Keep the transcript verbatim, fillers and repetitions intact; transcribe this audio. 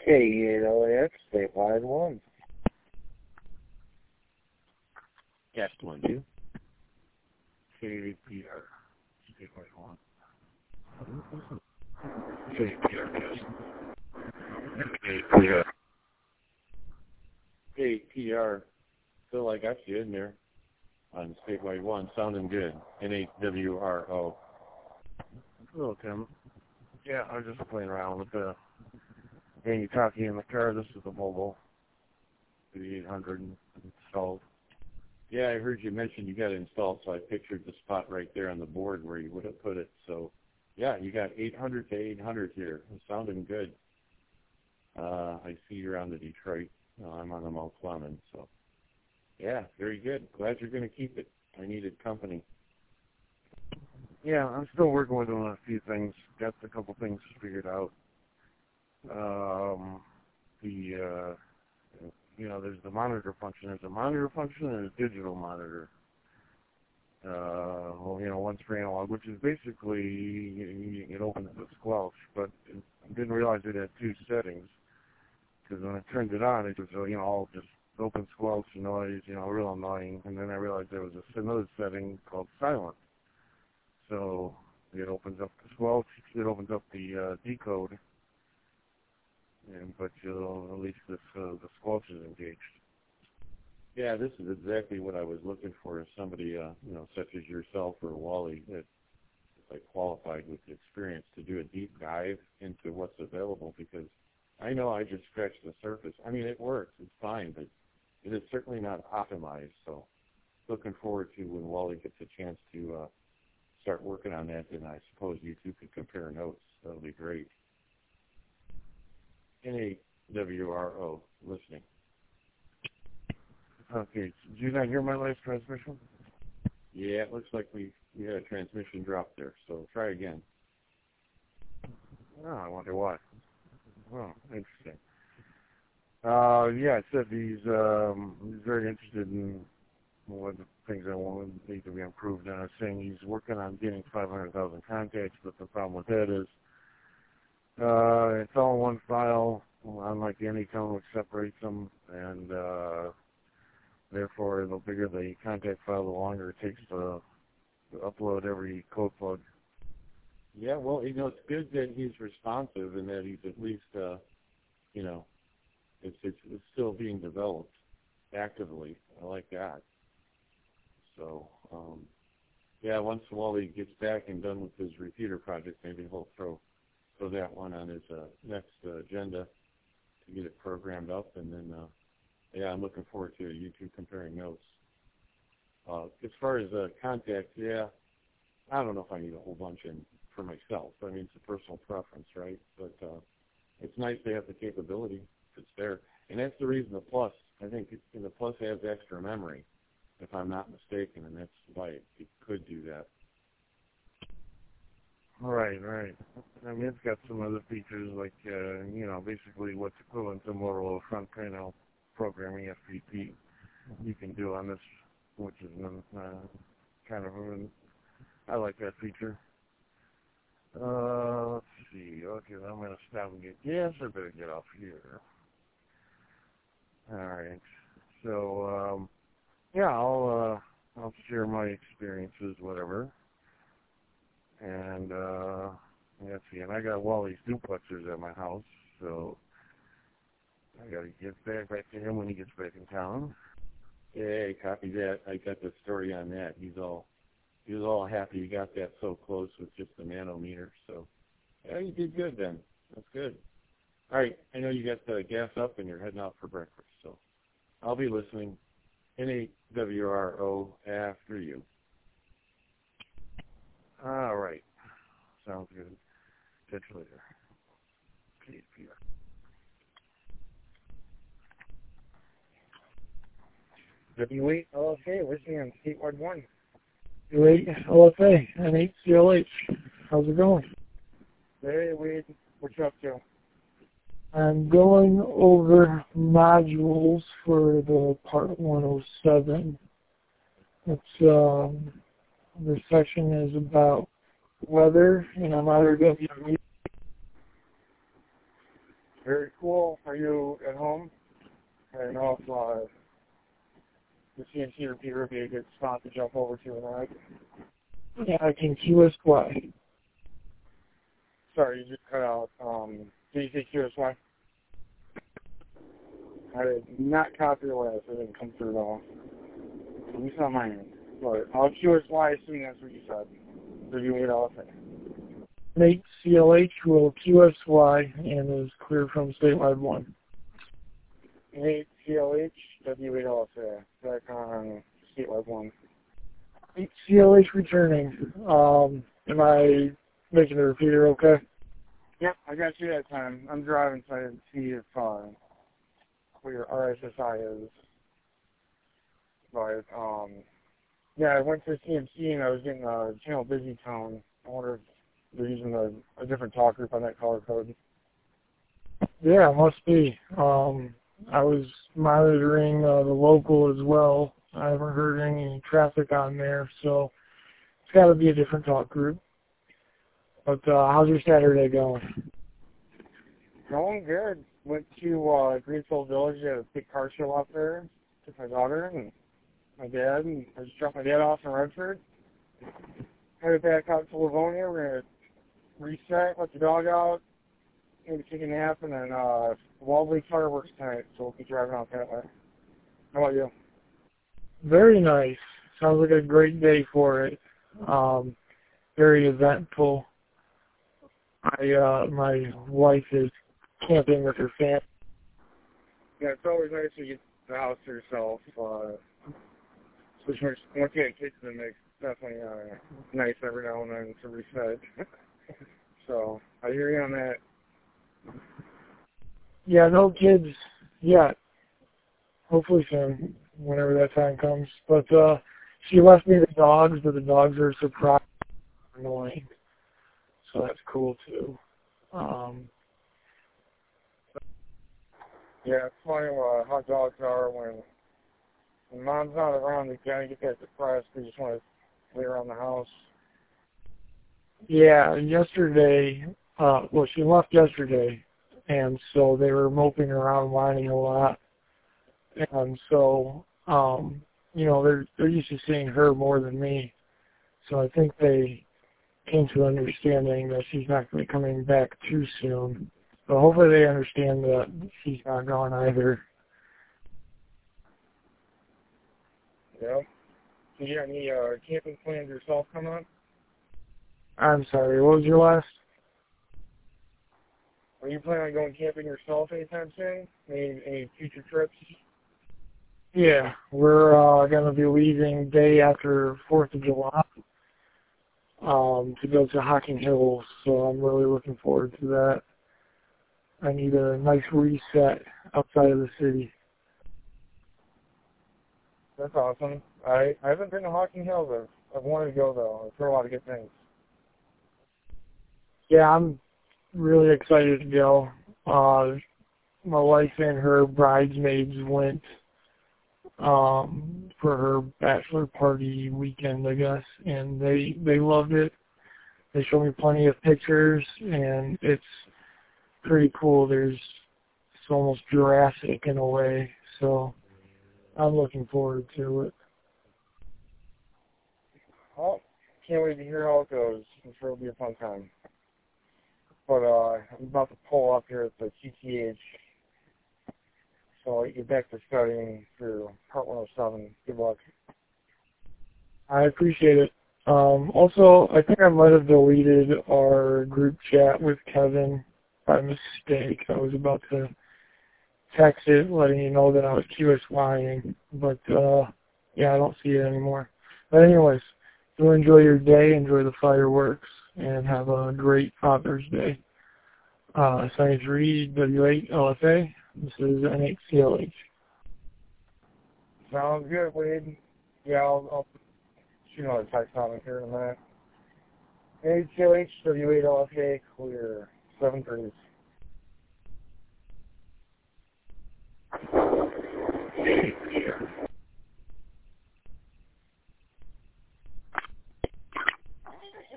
K eight L A X, statewide one. Yes, one, two. K eight P R, statewide one. K eight P R, yes. K eight P R. K eight P R, feel like I got you in there on statewide one, sounding good. N eight W R O. Hello, Tim. Yeah, I was just playing around with the walkie-talkie in the car. This is the mobile, the eight hundred installed. Yeah, I heard you mention you got it installed, so I pictured the spot right there on the board where you would have put it. So, yeah, you got eight hundred to eight hundred here. It's sounding good. Uh, I see you're on the Detroit. Uh, I'm on the Mount Clemens, so yeah, very good. Glad you're going to keep it. I needed company. Yeah, I'm still working with them on a few things. Got a couple things figured out. Um, the, uh, you know, there's the monitor function. There's a monitor function and a digital monitor. Uh, well, you know, one's for analog, which is basically, it opens the squelch, but I didn't realize it had two settings. Because when I turned it on, it was, you know, all just open squelch noise, you know, real annoying. And then I realized there was another setting called silent. So it opens up the squelch, it opens up the uh, decode, and, but you'll, at least this, uh, the squelch is engaged. Yeah, this is exactly what I was looking for, is somebody, uh, you know, such as yourself or Wally, that is like qualified with experience to do a deep dive into what's available, because I know I just scratched the surface. I mean, it works, it's fine, but it is certainly not optimized. So looking forward to when Wally gets a chance to uh, start working on that, and I suppose you two could compare notes. That'll be great. N A W R O, listening. Okay, did you not hear my last transmission? Yeah, it looks like we, we had a transmission drop there, so try again. Oh, I wonder why. Oh, interesting. Uh, yeah, I said he's, um, he's very interested in one of the things I want need to be improved. And I was saying he's working on getting five hundred thousand contacts, but the problem with that is uh, it's all in one file, unlike the Anytone, which separates them, and uh, therefore the bigger the contact file, the longer it takes to, to upload every code plug. Yeah, well, you know, it's good that he's responsive and that he's at least, uh, you know, it's, it's it's still being developed actively. I like that. So, um, yeah, once Wally gets back and done with his repeater project, maybe he'll throw throw that one on his uh, next uh, agenda to get it programmed up. And then, uh, yeah, I'm looking forward to you two comparing notes. Uh, as far as uh, contacts, yeah, I don't know if I need a whole bunch in for myself. I mean, it's a personal preference, right? But uh, it's nice to have the capability if it's there. And that's the reason the Plus, I think it, the Plus has extra memory, if I'm not mistaken, and that's why it, it could do that. Right, right. I mean, it's got some other features like, uh, you know, basically what's equivalent to Motorola front panel programming, F T P, you can do on this, which is uh, kind of, a, I like that feature. Uh, let's see. Okay, I'm going to stop and get gas. I better get off here. All right. So, um, yeah, I'll uh, I'll share my experiences, whatever. And uh, let's see. And I got Wally's duplexers at my house, so I got to get back back to him when he gets back in town. Hey, copy that. I got the story on that. He's all he was all happy he got that so close with just the manometer. So, yeah, you did good then. That's good. All right, I know you got the gas up and you're heading out for breakfast, so I'll be listening. N A W R O after you. All right. Sounds good. Catch you later. P P R. W eight L F A, listening on statewide one. W eight L F A and eight C L H. How's it going? Hey, Wade. What's up, Joe? I'm going over modules for the part one oh seven. It's, um, the section is about weather, and I'm either going to be Very cool. Are you at home? I don't know if uh, the C N C repeater would be a good spot to jump over to or not. Yeah, I can Q S Y. Sorry, you just cut out. Um, did you say Q S Y? I did not copy the last. It didn't come through at all. At least on my end. But I'll Q S Y assuming that's what you said. So you wait all day. Nate C L H will Q S Y and is clear from statewide one. Nate C L H W eight L F A. Back on statewide one. Nate C L H returning. Um, am I making the repeater okay? Yep, I got you that time. I'm driving so I didn't see if uh, where your R S S I is. But, um, yeah, I went to C M C and I was getting a channel busy tone. I wonder if they're using a, a different talk group on that color code. Yeah, it must be. Um, I was monitoring uh, the local as well. I haven't heard any traffic on there, so it's got to be a different talk group. But uh, how's your Saturday going? Going good. Went to uh, Greenfield Village at a big car show out there. Took my daughter and my dad, and I just dropped my dad off in Redford. Headed back out to Livonia. We're going to reset, let the dog out, maybe take a nap, and then uh, Wally fireworks tonight, so we'll be driving out that way. How about you? Very nice. Sounds like a great day for it. Um, very eventful. I, uh, my wife is camping with her family. Yeah, it's always nice to get the house to yourself. Uh, especially once you get kids, it makes definitely uh, nice every now and then to reset. So I hear you on that. Yeah, no kids yet. Hopefully soon, whenever that time comes. But uh, she left me the dogs, but the dogs are surprised and annoying. So that's cool too. Um, Yeah, it's funny uh, how dogs are when, when mom's not around. They kind of get that depressed. They just want to lay around the house. yeah, yesterday, uh, well, she left yesterday, and so they were moping around, whining a lot. And so, um, you know, they're they're used to seeing her more than me. So I think they came to an understanding that she's not going to be coming back too soon. But hopefully they understand that she's not gone either. Yeah. Do you got any uh, camping plans yourself coming up? I'm sorry, what was your last? Are you planning on going camping yourself anytime soon? Any, any future trips? Yeah, we're uh, going to be leaving day after fourth of July um, to go to Hocking Hills, so I'm really looking forward to that. I need a nice reset outside of the city. That's awesome. I, I haven't been to Hocking Hills. I've, I've wanted to go, though. I've heard a lot of good things. Yeah, I'm really excited to go. Uh, my wife and her bridesmaids went um, for her bachelor party weekend, I guess, and they they loved it. They showed me plenty of pictures, and it's pretty cool. There's it's almost Jurassic in a way, so I'm looking forward to it. Well, can't wait to hear how it goes. I'm sure it'll be a fun time. But uh, I'm about to pull up here at the T T H, so I'll get back to studying for Part one oh seven. Good luck. I appreciate it. Um, also, I think I might have deleted our group chat with Kevin by mistake. I was about to text it, letting you know that I was QSYing, but uh, yeah, I don't see it anymore. But anyways, you enjoy your day, enjoy the fireworks, and have a great Father's Day. Uh, Science Reed, W eight L F A. This is N eight C L H. Sounds good, Wade. Yeah, I'll, I'll shoot another text on it here in a minute. N eight C L H, W eight L F A, clear. Seven threes.